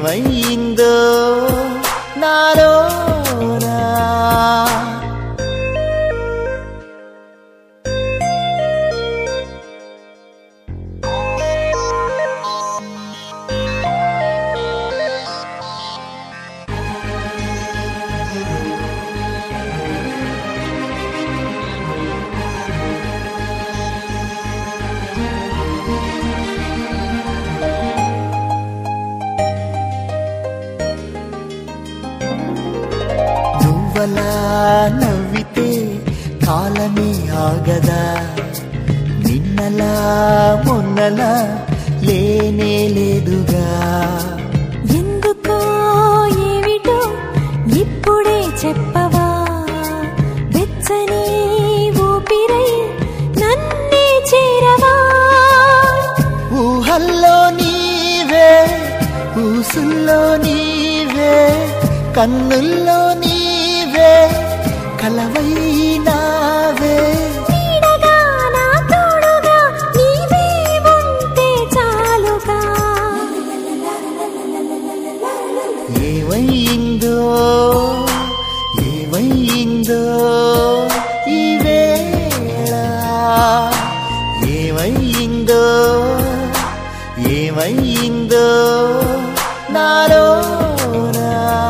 ఏమైందో నాలోనా నువ్వలా నవ్వితే కాలమే ఆగదా నిన్నలా మొన్నలా లేనే లేదుగా ఎందుకో ఏమిటో ఇప్పుడే చెప్పవా వెచ్చని ఊపిరై నన్నే చేరవా ఊహల్లో నీవే ఊసుల్లో నీవే కన్నుల్లో నీవే కలవైనావే నీడగా నా తోడుగా నీవే ఉంటే చాలుగా ఏమైందో ఏమైందో ఈ వేళ ఏమైందో ఏమైందో నాలోనా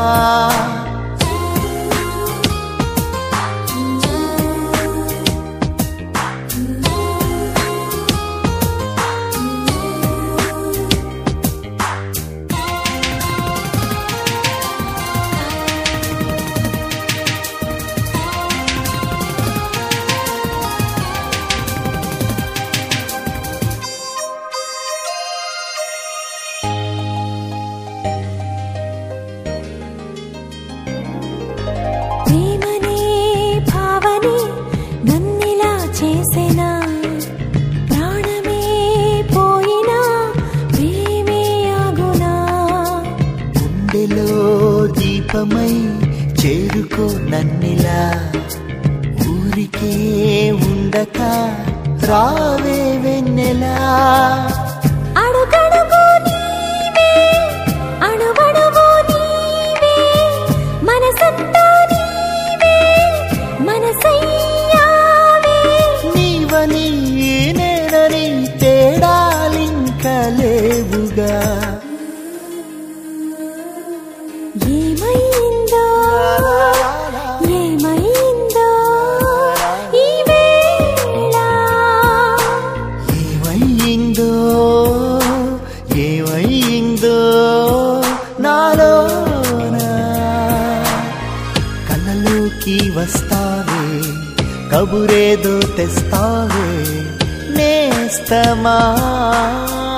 ప్రేమనే భావనే నన్నిలా చేసేనా ప్రాణమే పోయినా ప్రేమే ఆగునా గుండెలో దీపమై చేరుకో నన్నిలా ఊరికే ఉండక రావే వెన్నెలా అడుగడుగు నీవే అణువణువు నీవే మనసంతా నీవే మనసయ్యావే నీవని నేనని తేడాలింక లేవుగా ఏమైందో ఏమైందో ఈ వేళ ఏమైందో ఏమైందో నాలోనా కళ్ళలోకి వస్తావే కబురేదో తెస్తావే నేస్తమా